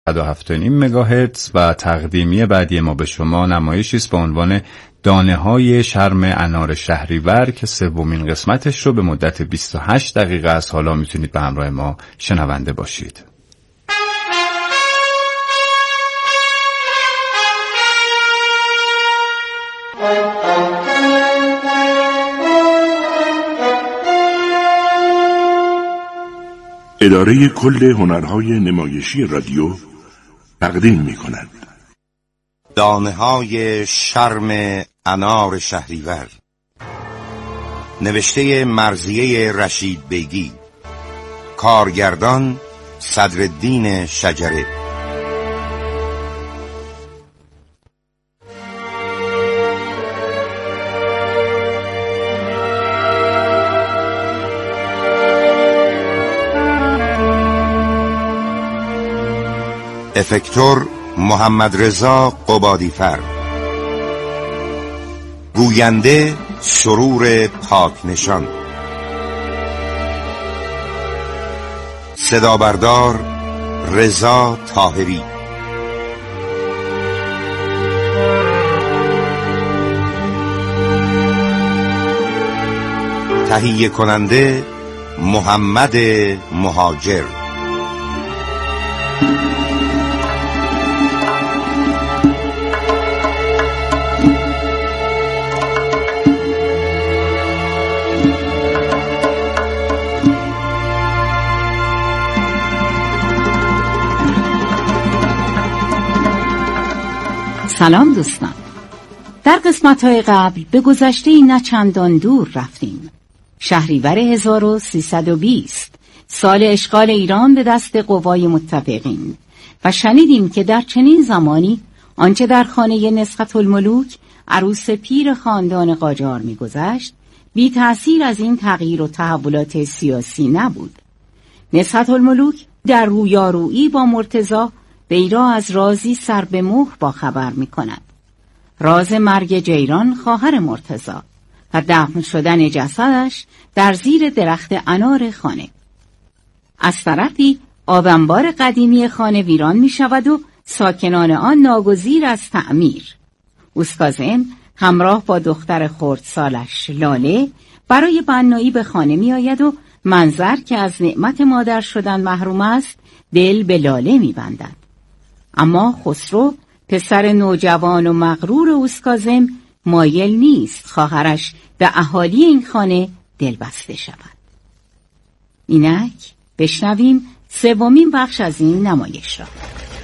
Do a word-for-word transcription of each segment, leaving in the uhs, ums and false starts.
صد و هفت و نیم مگاهرتز و تقدیمی بعدی ما به شما نمایشی است با عنوان دانه های شرم انار شهریور که سومین قسمتش رو به مدت بیست و هشت دقیقه از حالا میتونید به همراه ما شنونده باشید. اداره کل هنرهای نمایشی رادیو تقدیم می کند دانه های شرم انار شهریور، نوشته مرضیه رشید بیگی، کارگردان صدرالدین شجره. افکتور محمد رضا قبادیفر، گوینده سرور پاکنشان، صدا بردار رضا طاهری، تهیه کننده محمد مهاجر. سلام دوستان، در قسمت‌های قبل به گذشته‌ای نه چندان دور رفتیم. شهریور هزار و سیصد و بیست، سال اشغال ایران به دست قوای متفقین، و شنیدیم که در چنین زمانی آنچه در خانه نسخت الملوک عروس پیر خاندان قاجار می‌گذشت بی تأثیر از این تغییر و تحولات سیاسی نبود. نسخت الملوک در رویارویی با مرتضی بیرا از رازی سر به مهر با خبر می کند. راز مرگ جیران خواهر مرتضی و دفن شدن جسدش در زیر درخت انار خانه. از طرفی آبانبار قدیمی خانه ویران می شود و ساکنان آن ناگزیر از تعمیر. اوسکاظم همراه با دختر خردسالش لاله برای بنایی به خانه می آید و منظر که از نعمت مادر شدن محروم است دل به لاله می بندد. اما خسرو پسر نوجوان و مغرور اوسکاظم مایل نیست خواهرش به اهالی این خانه دلبسته شود. اینک بشنویم سومین بخش از این نمایش را.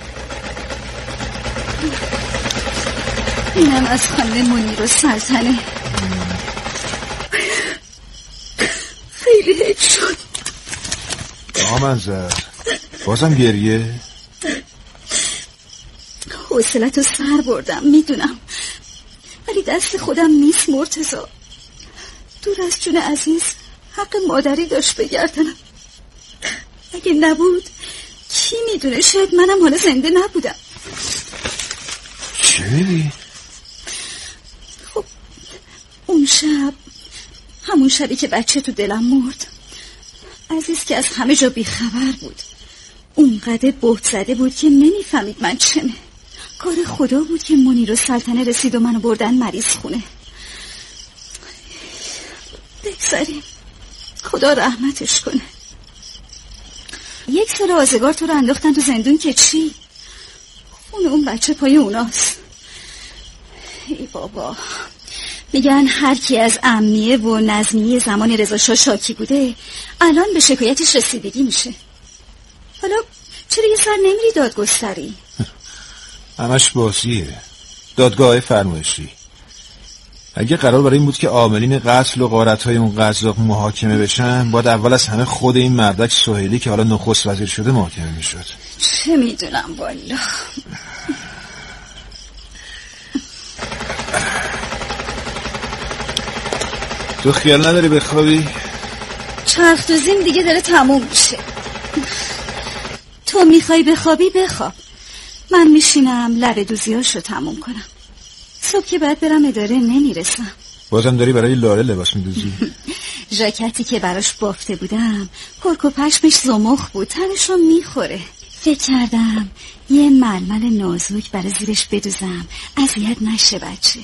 اینم از خانه منیر و سلطنه. خیلی هیچ شد. آمنظر بازم گریه؟ حوصلتو سر بردم میدونم، ولی دست خودم نیست مرتضی. دور از جون عزیز حق مادری داشت بگردنم. اگه نبود کی میدونه، شاید منم حالا زنده نبودم. چی؟ خب اون شب، همون شبی که بچه تو دلم مرد، عزیز که از همه جا بیخبر بود، اونقدر بهت زده بود که نمیفهمید من چمه. کار خدا بود که منیر و سلطنه رسید و منو بردن مریض خونه. بگذاریم، خدا رحمتش کنه. یک سال آزگار تو رو انداختن تو زندون که چی؟ خون اون بچه پای اوناست. ای بابا، میگن هر کی از امنیه و نظمیه زمان رضا شاه شاکی بوده الان به شکایتش رسیدگی میشه. حالا چرا یه سر نمیری دادگستری؟ همش بازیه، دادگاه فرمایشی. اگه قرار برای این بود که عاملین قتل و غارت‌های اون قزاق محاکمه بشن، باید اول از همه خود این مردک سهیلی که حالا نخست وزیر شده محاکمه میشد. چه میدونم والا. تو خیال نداری بخوابی؟ چرخ دوزیم دیگه داره تموم میشه. تو میخوای بخوابی بخواب، من میشینم لبه دوزیاشو تموم کنم. صبح که باید برم اداره نمیرسم. بازم داری برای لاله لباس میدوزی؟ ژاکتی که براش بافته بودم کرک و پشمش زمخ بود، تنشو میخوره. فکر کردم یه ململ نازک برای زیرش بدوزم، اذیت نشه بچه.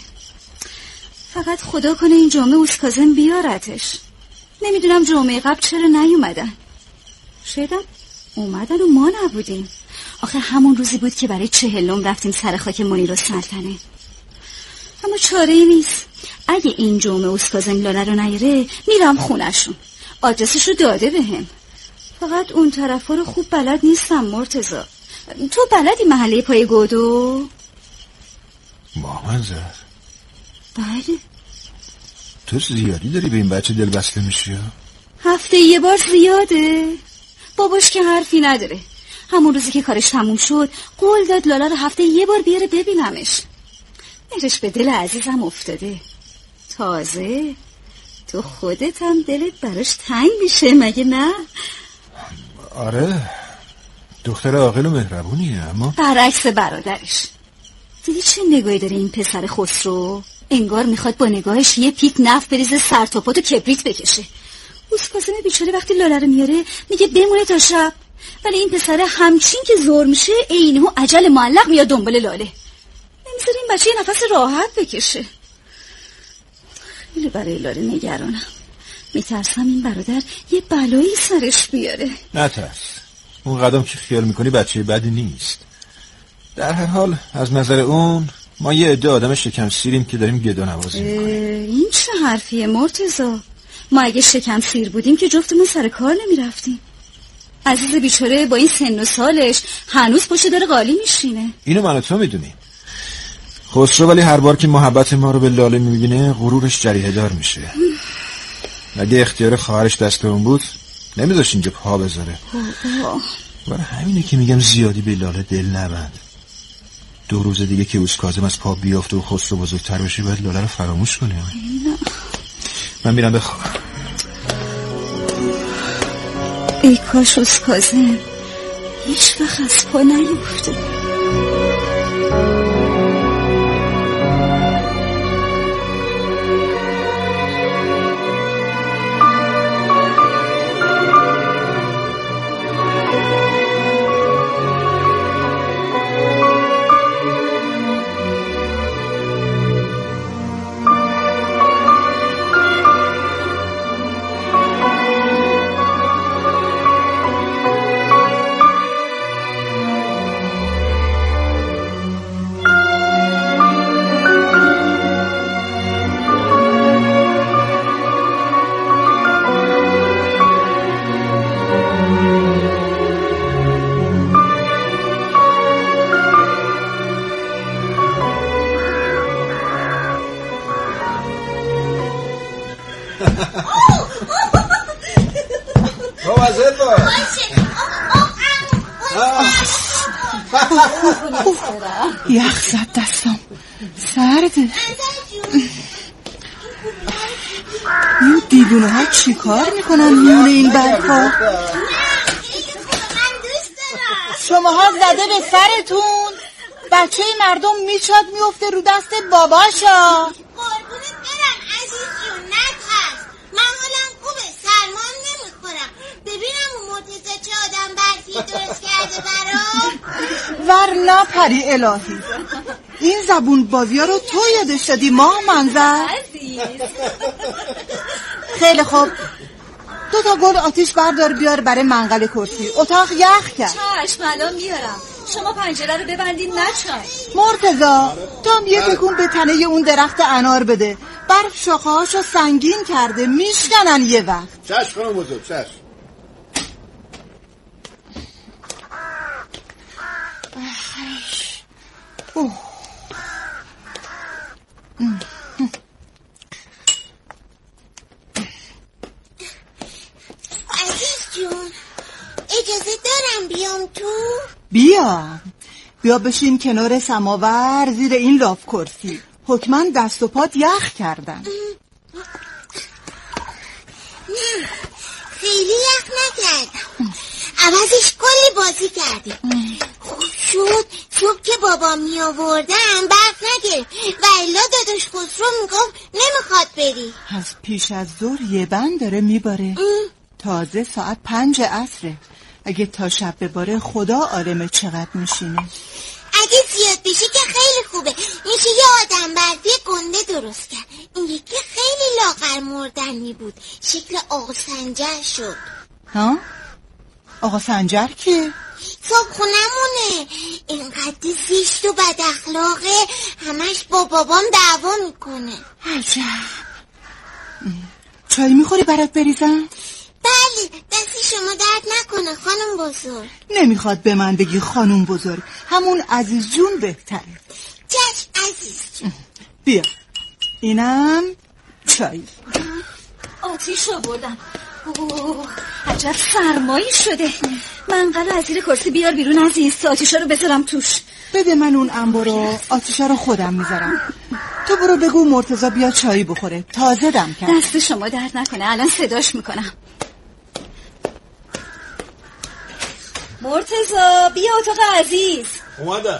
فقط خدا کنه این جمعه اوسکازم بیارتش. نمیدونم جمعه قبل چرا نیومدن. شایدم اومدن و ما نبودیم. آخه همون روزی بود که برای چهلم رفتیم سر خاک منیرالسلطنه. اما چاره ای نیست. اگه این جمعه اوسکازم لاله رو نیاره میرم خونشون. آدرسش رو داده بهم. فقط اون طرفا رو خوب بلد نیستم مرتضی. تو بلدی محله پای گودو؟ مامنظر بله. تو زیادی داری به این بچه دل بسته میشی؟ هفته یه بار زیاده. باباش که حرفی نداره. همون روزی که کارش تموم شد قول داد لاله رو هفته یه بار بیاره ببینمش. مهرش به دل عزیزم افتاده. تازه تو خودت هم دلت براش تنگ میشه مگه نه؟ آره، دختر عاقل و مهربونیه، اما برعکس برادرش. دیدی چه نگاهی داره این پسر خسرو؟ انگار میخواد با نگاهش یه پیک نفت بریزه سر تا پا تو کبریت بکشه. اوسکازم بیچاره وقتی لاله رو میاره میگه بمونه تا شب، ولی این پسر همچین که زور میشه عینه عجل معلق میاد دنبال لاله. نمیذاره این بچه یه نفس راحت بکشه. خیلی برای لاله نگرانم. میترسم این برادر یه بلایی سرش بیاره. نترس، اون قدم که خیال میکنی بچه بدی نیست. در هر حال از نظر اون ما یه عده آدم شکم سیریم که داریم گدا نوازی میکنیم. این چه حرفیه مرتضی؟ ما اگه شکم سیر بودیم که جفتمون سر کار نمیرفتیم. عزیز بیچاره با این سن و سالش هنوز پشت در قالی میشینه. اینو من و تو میدونیم. خسرو ولی هر بار که محبت ما رو به لاله میبینه غرورش جریحه دار میشه. اگه اختیار خواهرش دست اون بود نمیذاش اینجا پا بذاره. برای همینه که میگم زیادی به لاله دل نبند. دو روز دیگه که اوسکازم از پا بیافته و خسرو بزرگتر بشه باید لاله رو فراموش کنیم. من میرم بخوابم. ای کاش اوسکازم هیچ وقت از پا نیفته. یخ زد دستم، سرده. این دیوونه ها چی کار میکنن میونه این برفا؟ شما ها زده به سرتون. بچه مردم میچاد میفته رو دست باباشا. قربونت برم عزیز جون، نترس. من حالم خوبه، سرمام نمیخورم. ببینم اون مرتضی چه آدم برفی درست کرده برام. ورنا پری الهی، این زبون بازی ها رو تو یادش دادی ماه منظر. خیلی خوب، دو تا گل آتیش بردار بیار برای منقل کرسی. اتاق یخ کرد. چشم الان میارم. شما پنجره رو ببندین نچای. مرتضی تام یه تکون به تنه اون درخت انار بده. برف شاخه هاشو سنگین کرده، میشکنن یه وقت. چشم خانم بزرگ، چشم. اوه. عزیز جون، اجازه دارم بیام تو؟ بیا بیا بشین کنار سماور زیر این لاف کرسی. حتما دست و پات یخ کردن. نه خیلی یخ نکردم، عوضش کلی بازی کردیم. خوب شد صبح که بابا می آوردم برف نگرفت و الا داداش خسرو میگفت نمیخواد بری. از پیش از ظهر یه بند داره میباره. تازه ساعت پنج عصره. اگه تا شب بباره خدا عالمه چقدر میشینه. اگه زیاد بشه که خیلی خوبه، میشه یه آدم برفی گنده درست کرد. این یکی خیلی لاغر مردنی بود، شکل آقا سنجر شد. ها؟ آقا سنجر که؟ صابخونمونه، اینقدر زشت و بد اخلاقه، همش با بابام دعوا میکنه. عجب. چای میخوری برات بریزم؟ بله، دستی شما درد نکنه خانم بزرگ. نمیخواد به من بگی خانم بزرگ، همون عزیز جون بهتره. چشم عزیز جون. بیا اینم چای. آتیش آوردم. اوه عجب سرمایی شده. منقل از زیر کرسی بیار بیرون عزیز، آتیشا رو بذارم توش. بده من اون انبارو، آتیشا رو خودم میذارم. تو برو بگو مرتضی بیا چایی بخوره، تازه دم کرد. دست شما درد نکنه، الان صداش میکنم. مرتضی بیا اتاق عزیز. اومدم.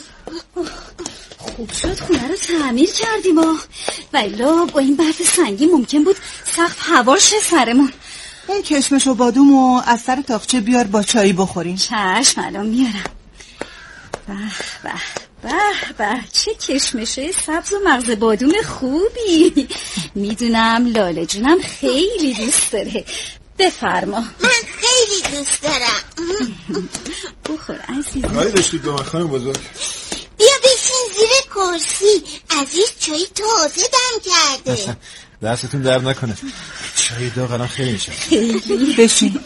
خوب شد خونه رو تعمیر کردیم ها، والا با این برف سنگی ممکن بود سقف هوا شه سرمون. اون کشمش و بادومو از سر تاقچه بیار با چایی بخوریم. چشم الان میارم. به به به به چه کشمشه سبز و مغز بادوم خوبی. میدونم لاله جونم خیلی دوست داره. بفرما. من خیلی دوست دارم. بخور عزیزم. کاری داشتید با من خانم بزرگ؟ بیا بشین زیر کرسی، عزیز چای تازه دم کرده. دستتون درد نکنه، چای داغ الان خیلی میشه. خیلی بشین.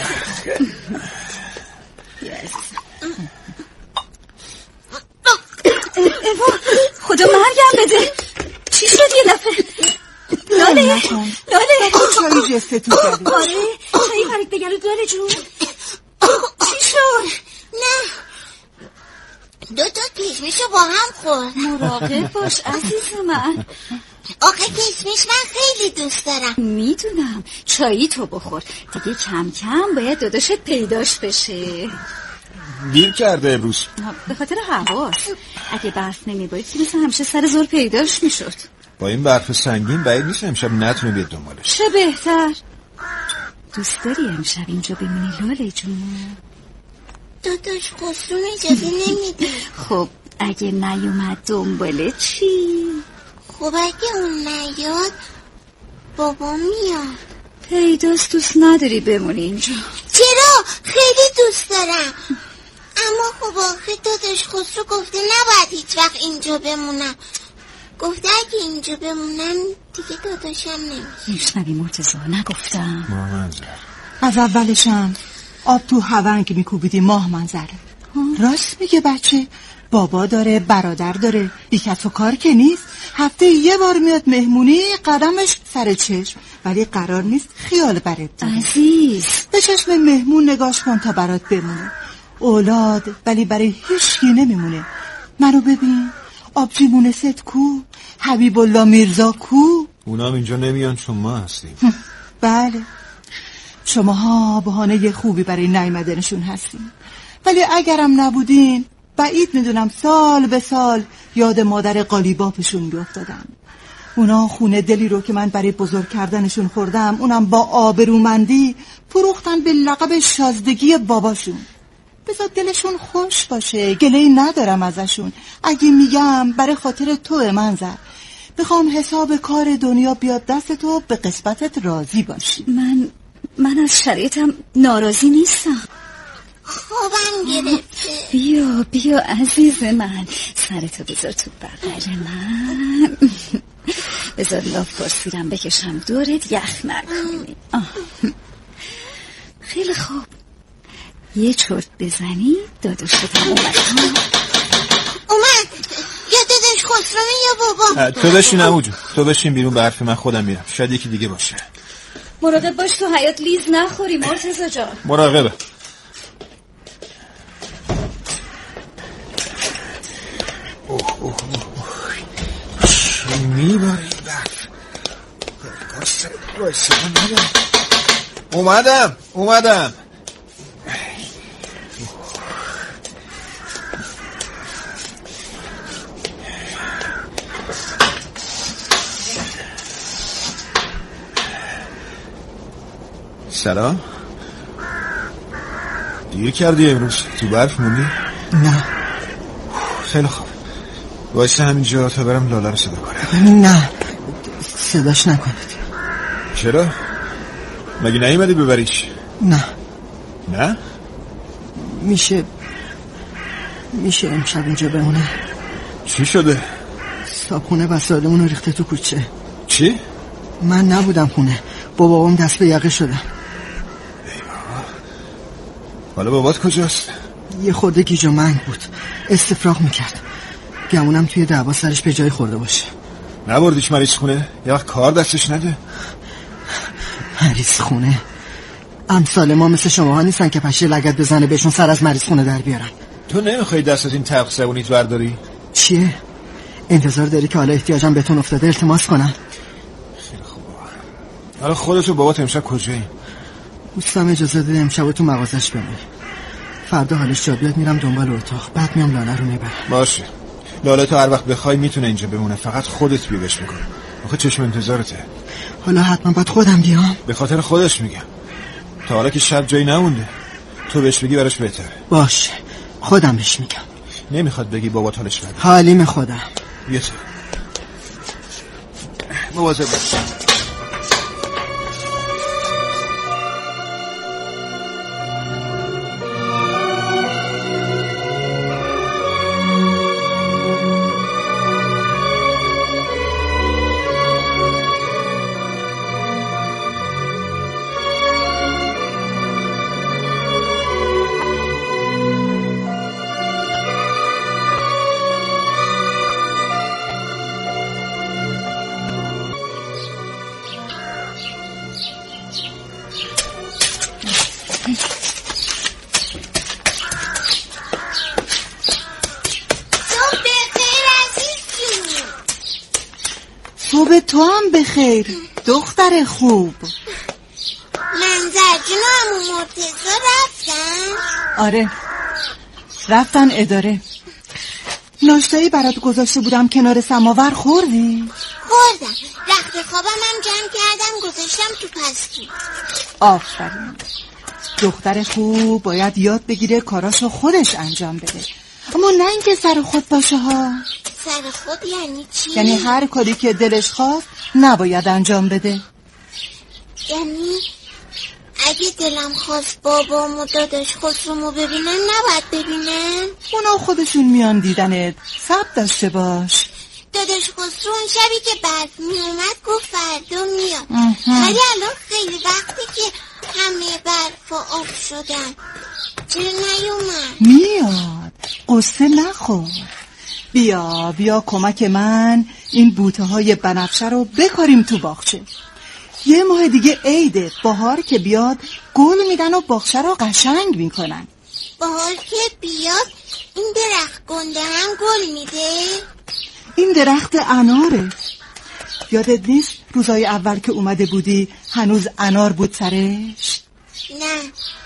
خدا مرگم بده. چی شد یه دفعه؟ لاله لاله چایی جستتون کرده. آره چایی پرید بگرد لاله جون. چی شد؟ نه دو تا کشمشو با هم خورد. مراقب باش عزیز من. آخه کشمش من خیلی دوست دارم. میدونم، چایی تو بخور دیگه، کم کم باید داداشت پیداش بشه. دیر کرده امروز به خاطر هواست. اگه برف نمیبارید که مثل همیشه سر زور پیداش میشد. با این برف سنگین بعید نیست امشب نتونه بیاد دنبالش. چه بهتر. دوست داری امشب اینجا بمونی لاله جون؟ داداش خسرو اجازه نمیده. خب اگه نیومد دنباله چی؟ خب اگه اون نیاد بابا میاد. پیداست دوست نداری بمونی اینجا؟ چرا؟ خیلی دوست دارم. اما خب آخه داداش خسرو گفته نباید هیچ وقت اینجا بمونم. گفته اگه اینجا بمونم دیگه داداشم نمیشه. میشنوی مرتضی نگفتم؟ ماه منظر از اولشم آب تو هونگ میکوبیدی ماه منظر. راست میگه بچه، بابا داره، برادر داره، بیکت و کار که نیست. هفته یه بار میاد مهمونی، قدمش سر چشم، ولی قرار نیست خیال برات داره. عزیز به چشم مهمون نگاش کن تا برات بمونه. اولاد ولی برای هیچکی نمیمونه. منو ببین، آبجی مونست کو، حبیب الله میرزا کو. اونا هم اینجا نمیان چون ما هستیم. بله شماها بهانه خوبی برای نیامدنشون هستین، ولی اگرم نبودین بعید میدونم سال به سال یاد مادر قالیبافشون میافتادم. اونا خونه دلی رو که من برای بزرگ کردنشون خوردم، اونم با آبرومندی فروختن به لقب شازدگی باباشون. بذار دلشون خوش باشه، گله‌ای ندارم ازشون. اگه میگم برای خاطر تو منظر، بخوام حساب کار دنیا بیاد دست تو، به قسمتت راضی باشی. من من از شرایطم ناراضی نیستم. خوابم گرفته. بیا بیا عزیز من، سرتو بذار تو بغل من. بذار لاف پرسیرم بکشم دورت یخ نکنی. خیلی خوب، یه چرت بزنی داداشتم اومد. اومد یا داداش خسروی یا بابا. تو بشین عموجو، تو بشین بیرون، برف من خودم میرم، شاید یکی دیگه باشه. مراقب باش تو حیاط لیز نخوری مرتضی جان. مراقبه. اوه اوه اوه چی میباره این برف. اومدم اومدم. سلام. دیر کردی امروز، تو برف موندی؟ نه. خیلی خوب، وایسه همینجا تا برم لاله رو صدا کنم. نه صداش نکنید. چرا؟ مگه نیومدی ببریش؟ نه. نه؟ میشه میشه امشب اینجا بمونه؟ چی شده؟ صابخونه وسایلمون رو ریخته تو کوچه. چی؟ من نبودم خونه، با بابام دست به یقه شدم. ای بابا. حالا بابات کجاست؟ یه خورده گیج و منگ بود، استفراغ میکرد. گمونم توی دعوا سرش به جای خورده باشه. نبردیش مریض خونه؟ یه وقت کار دستش نده. مریض خونه؟ امثال ما مثل شما ها نیستن که پشه لگد بزنه بهشون سر از مریض خونه در بیارن. تو نمیخوای دست از این تلخ زبونیت برداری؟ چیه؟ انتظار داری که حالا احتیاجم بهتون افتاده التماس کنم؟ خیلی خوبه. حالا خودت و بابات امشب کجایی؟ دوستم اجازه ده امشب تو مغازش بمونی. فردا حالش جا بیاد میرم دنبال اتاق، بعد میام لاله رو میبرم. باشه. لاله تو هر وقت بخوای میتونه اینجا بمونه، فقط خودت بیادش میکنه. آخه چشم انتظارته. حالا حتما باید خودم بیام؟ به خاطر خودش میگم. تا حالا که شب جایی نمونده. تو بهش بگی براش بهتره. باشه خودم بهش میگم. نمیخواد بگی بابات حالش بده. حالیم خودم. بیا تو. مواظب باش. صبح تو هم بخیر دختر خوب. منظر جون عمو مرتضی رفتن؟ آره رفتن اداره. ناشتایی برات گذاشته بودم کنار سماور، خوردی؟ خوردم. رخت خوابم هم جمع کردم گذاشتم تو پستو. آفرین. دختر خوب باید یاد بگیره کاراشو خودش انجام بده، اما نه اینکه سر خود باشه ها. سر خود یعنی چی؟ یعنی هر کاری که دلش خواست نباید انجام بده. یعنی اگه دلم خواست بابام و داداش خسرومو ببینن نباید ببینن؟ اونا خودشون میان دیدنت، صبر داشته باش. داداش خسرو اون شبی که برف میومد گفت فردا میاد، ولی الان خیلی وقتی که همه برف و آب شدن. چرا نیومد؟ میاد، قصه نخور. بیا بیا کمک من این بوته های بنفشه رو بکاریم تو باغچه. یه ماه دیگه عیده، بهار که بیاد گل میدن و باغچه رو قشنگ میکنن. بهار که بیاد این درخت گنده هم گل میده؟ این درخت اناره. یادت نیست روزای اول که اومده بودی هنوز انار بود سرش؟ نه،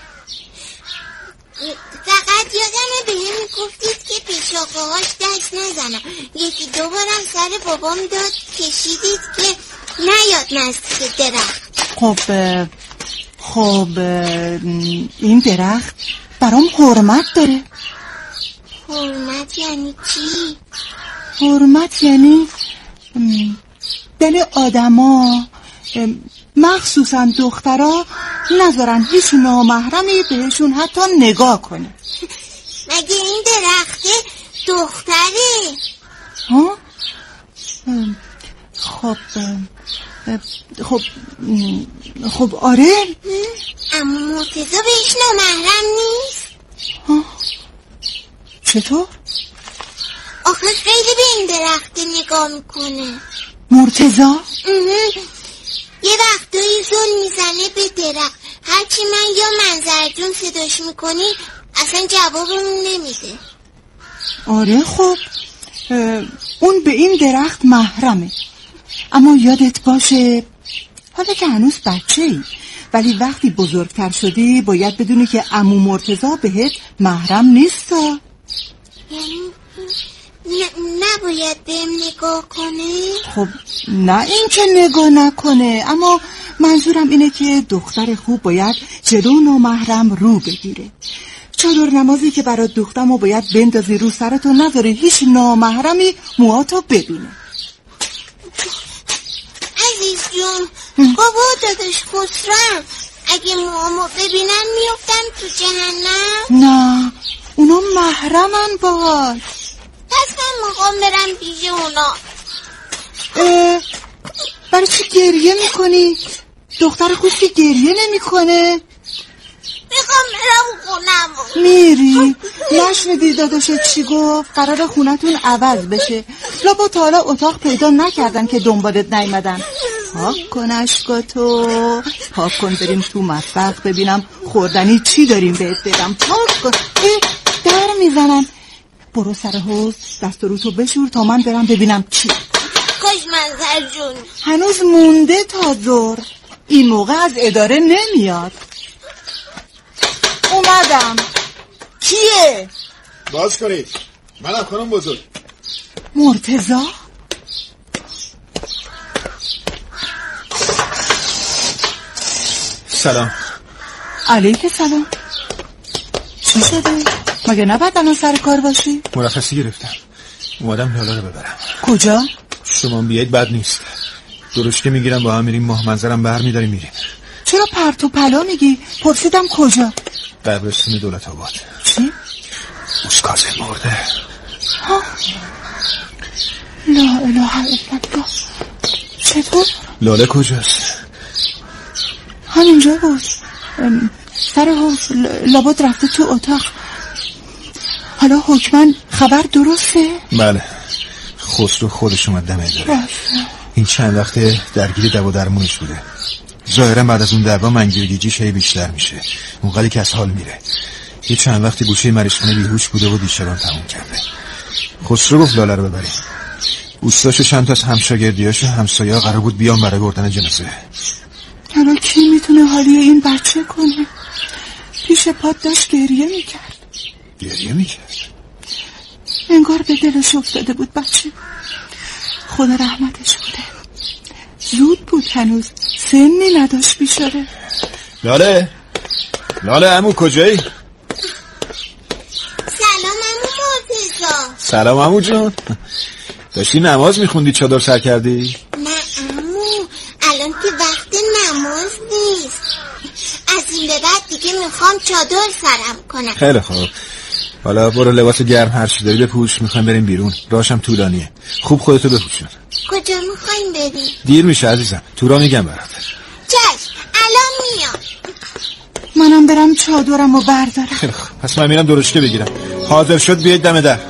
فقط یادمه به هم میگفتید که پیشاقه هاش دست نزنم. یکی دو بارم سر بابام داد کشیدید که نیاد نزدیک درخت. خب خب این درخت برام حرمت داره. حرمت یعنی چی؟ حرمت یعنی دل آدما، مخصوصا دخترها، نذارن هیچ نامحرمی بهشون حتی نگاه کنه. مگه این درخت دختره؟ ها؟ خب خب خب آره. اما مرتضی بهش نامحرم نیست؟ ها؟ چطور؟ آخه خیلی به این درخت نگاه میکنه. مرتضی؟ یه وقتایی زل میزنه به درخت، هرچی من یا منظر جون صداش میکنی اصلا جوابمون نمیده. آره خب اون به این درخت محرمه، اما یادت باشه حالا که هنوز بچه ای، ولی وقتی بزرگتر شدی باید بدونی که عمو مرتضی بهت محرم نیست. یعنی نباید بهم نگاه کنه؟ خب نه این که نگاه نکنه، اما منظورم اینه که دختر خوب باید جلو نامحرم رو بگیره. چادر نمازی که برات دوختم و باید بندازی رو سرت و نذاری هیچ نامحرمی موهاتو ببینه. عزیز جون، بابا داداش خسرو اگه موامو ببینن میفتن تو جهنم؟ نه، اونا محرمن باهات. پس من میخوام برم پیش اونا. اه، برای چی گریه میکنی؟ دختر خوشی گریه نمیکنه. میخوام برم خونم. میری؟ نشنیدی داداشت چی گفت؟ قرار خونتون عوض بشه. لابا تا حالا اتاق پیدا نکردن که دنبالت نیومدن. پاک کن اشکاتو، پاک کن بریم تو مطبخ ببینم خوردنی چی داریم بهت بدم. پاک کن. در میزنن. برو سر حوض دست رو تو بشور تا من برم ببینم چی. خوشمنظر جون، هنوز مونده تا ظهر. این موقع از اداره نمیاد. اومدم. کیه؟ باز کنید. منم خانم بزرگ. مرتضی؟ سلام. علیک سلام. چی شده؟ مگه نباید الان سر کار باشی؟ مرخصی گرفتم، اومدم لاله رو ببرم. کجا؟ شما بیایید بد نیست. درشکه که میگیرم با هم میریم ماه منظرم بر میداریم میریم. چرا پرت و پلا میگی؟ پرسیدم کجا؟ قبرستون دولت آباد. چی؟ اوسکازه مرده. ها لا اله الا الله. چطور؟ لاله کجاست؟ همینجا بود، سر حوض. لابد رفته تو اتاق. حالا حکمن خبر درسته؟ بله، خسرو خودش اومد دم اداره. این چند وقته درگیری دوا درمونش بوده. ظاهرا بعد از اون دوا منگیرگیجیش هی بیشتر میشه، اونقدری که از حال میره. یه چند وقتی گوشه مریضخونه بیهوش بوده و دیشبان تموم کرده. خسرو گفت لاله رو ببریم. اوستاشو چند تا از همشاگردیاشو همسایه‌ها قرار بود بیان برای بردن جنازه. حالا کی میتونه حالی این بچه کنه؟ پیش پات داشت گریه میکرد. گریه میکرد؟ انگار به دلش افتاده بود بچه. خدا رحمتش بوده. زود بود، هنوز سنی نداشت بیچاره. لاله لاله عمو کجایی؟ سلام عمو مرتضی. سلام عمو جون. داشتی نماز میخوندی چادر سر کردی؟ نه عمو، الان که وقت نماز نیست. از این به بعد دیگه میخوام چادر سرم کنم. خیلی خوب، حالا برو لباس گرم هر چی داری بپوش، میخوایم بریم بیرون. راهشم طولانیه، خوب خودتو بپوشون. کجا میخوایم بریم؟ دیر میشه عزیزم، تو راه میگم برات. چشم، الان میام. منم برم چادرم و بردارم. خیلی خوب، پس من میرم درشکه بگیرم. حاضر شد بیاید دم در.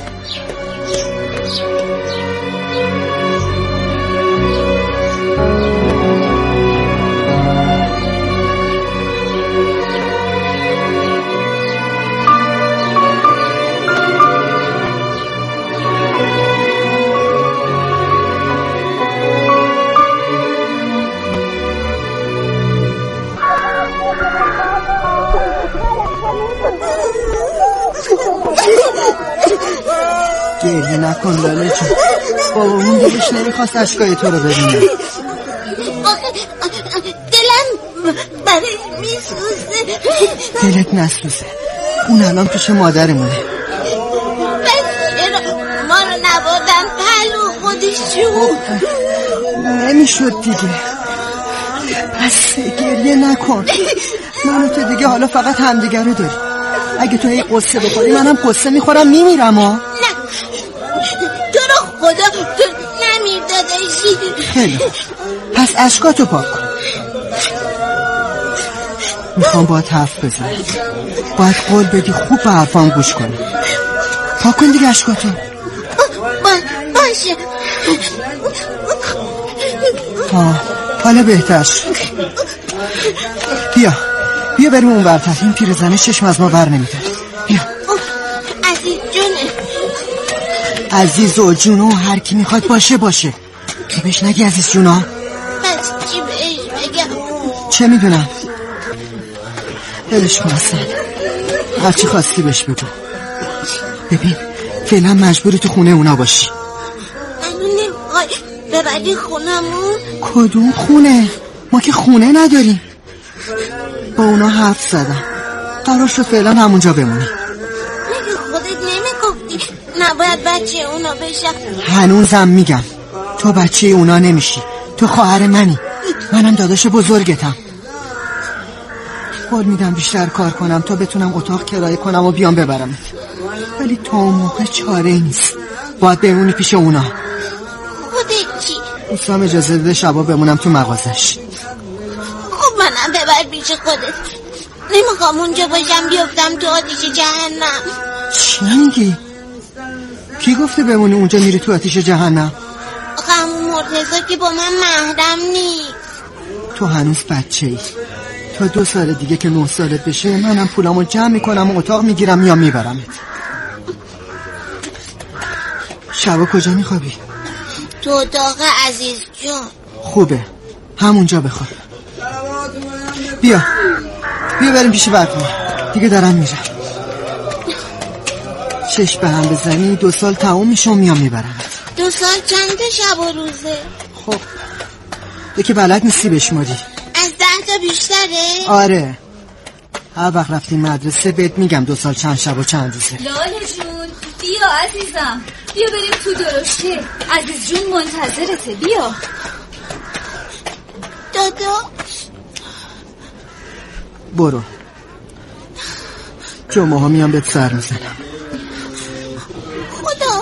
گریه نکن لاله جون. بابا اون دلش نمیخواست اشکای تو رو ببینه. دلم برای میسوزه. دلت نسوزه، اون الان پیش مادرمونه. بس چرا ما رو نبردن پلو خودشون؟ نمیشد دیگه. بس گریه نکن. من و تو دیگه حالا فقط همدیگه رو داریم. اگه تو هی قصه بخوری منم قصه میخورم میمیرم ها. نه تو رو خدا تو نمیر داداشی. خیلی پس اشکاتو پاک کن. میخوام باید حرف بزنم. باید قول بدی خوب به حرفام گوش کنی. پاک کن دیگه اشکاتو. با باشه. آه حالا بهتر شد. بیا بیا بریم اون ورتر. این پیرزنه چشم از ما بر نمیده. بیا عزیز جونه. عزیز و جونو هر کی میخواد باشه باشه. تو بهش نگی عزیز جونا. پس چی بهش بگم؟ چه میدونم. دلش کن اصلا هر چی خواستی بهش بگو. ببین فعلا مجبوری تو خونه اونا باشی. منو نمیخوای ببری خونمون؟ کدوم خونه؟ ما که خونه نداریم. با اونا حرف زدم، قرار شد فعلا همونجا بمونی. مگه خودت نمیگفتی نباید بچه اونا بشم؟ هنوزم میگم تو بچه اونا نمیشی، تو خواهر منی، منم داداش بزرگتم. قول میدم بیشتر کار کنم تا بتونم اتاق کرایه کنم و بیام ببرمت، ولی تا اون موقع چاره نیست، باید بمونی پیش اونا. خودت چی؟ اسلام اجازه بده شبا بمونم تو مغازش. خب منم ببر پیش خودت، نمیخوام اونجا باشم بیفتم تو آتیش جهنم. چی میگی؟ کی گفته بمونی اونجا میری تو آتیش جهنم؟ آخه همون مرتضی که با من محرم نی. تو هنوز بچه ای، تا دو سال دیگه که نه سالت بشه منم پولامو جمع میکنم و اتاق میگیرم یا میبرمت. شبا کجا میخوابی؟ تو اتاق عزیز جون. خوبه، همونجا بخواب. بیا بیا بریم پیش بطمه، دیگه دارم میرم. چشم به هم بزنی دو سال تموم میشه و میام میبرمت. دو سال چند شب و روزه؟ خب دیگه بلد نیستی بشماری. از ده تا بیشتره؟ آره، هر وقت رفتیم مدرسه بهت میگم دو سال چند شب و چند روزه. لاله جون بیا عزیزم، بیا بریم تو درشته، عزیز جون منتظرته، بیا. دادا برو، جمعه ها میام بهت سر میزنم. خدا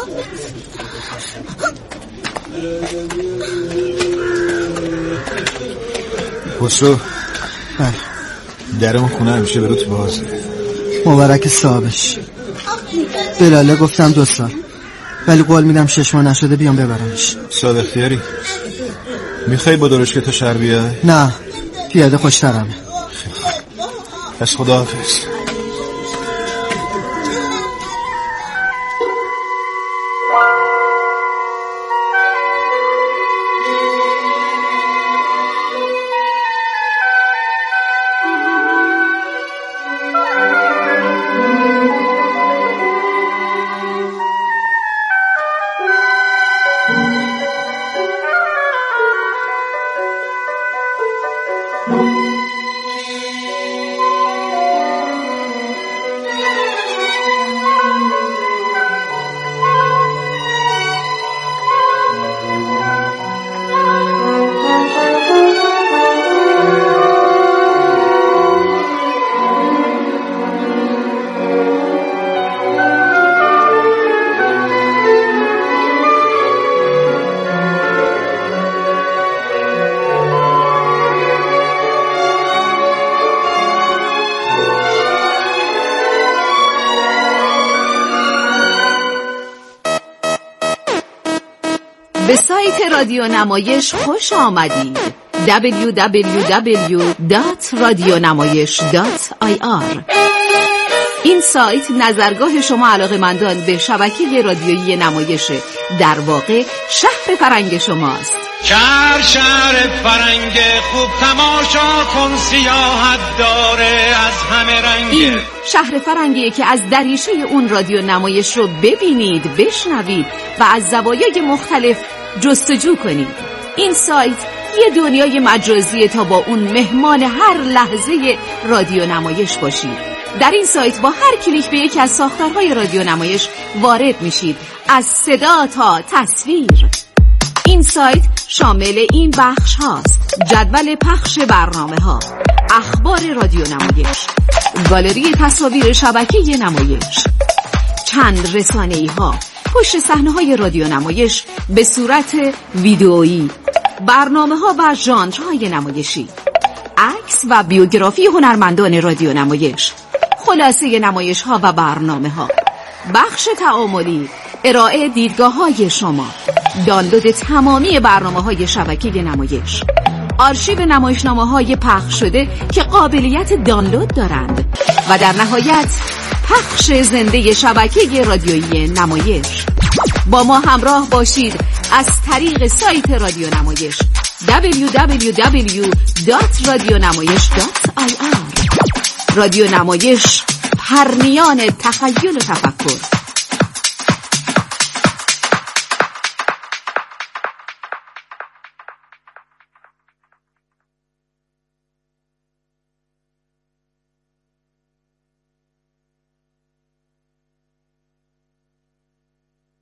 خسرو. بله. درمون خونه همیشه به روت بازه. مبارک صاحبش. بلاله گفتم دو سال، ولی قول میدم شش ماه نشده بیام ببرمش. سال اختیاری. میخوای با درشکه تا شهر بیای؟ نه، پیاده خوشترمه. پس خداحافظ. به سایت رادیو نمایش خوش آمدید. دبلیو دبلیو دبلیو دات رادیونمایش دات آی آر. این سایت نظرگاه شما علاقه‌مندان به شبکه رادیویی نمایش، در واقع شهر فرنگ شماست. شهر شهر فرنگ خوب تماشا کن، سیاحت داره از همه رنگ. این شهر فرنگیه که از دریچه اون رادیو نمایش رو ببینید، بشنوید و از زوایای مختلف جستجو کنید. این سایت یه دنیای مجازیه تا با اون مهمان هر لحظه رادیو نمایش باشید. در این سایت با هر کلیک به یکی از ساختارهای رادیو نمایش وارد میشید، از صدا تا تصویر. این سایت شامل این بخش هاست: جدول پخش برنامه ها، اخبار رادیو نمایش، گالری تصاویر شبکه نمایش، چند رسانه‌ای ها، پشت صحنه های رادیو نمایش به صورت ویدئویی، برنامه ها و ژانرهای نمایشی، عکس و بیوگرافی هنرمندان رادیو نمایش، خلاصه نمایش ها و برنامه ها، بخش تعاملی، ارائه دیدگاه های شما، دانلود تمامی برنامه های شبکه نمایش، آرشیو نمایشنامه های پخش شده که قابلیت دانلود دارند و در نهایت پخش زنده شبکه رادیویی نمایش. با ما همراه باشید از طریق سایت رادیو نمایش دبلیو دبلیو دبلیو دات رادیونمایش دات آی آر. رادیو نمایش، پرنیان تخیل و تفکر.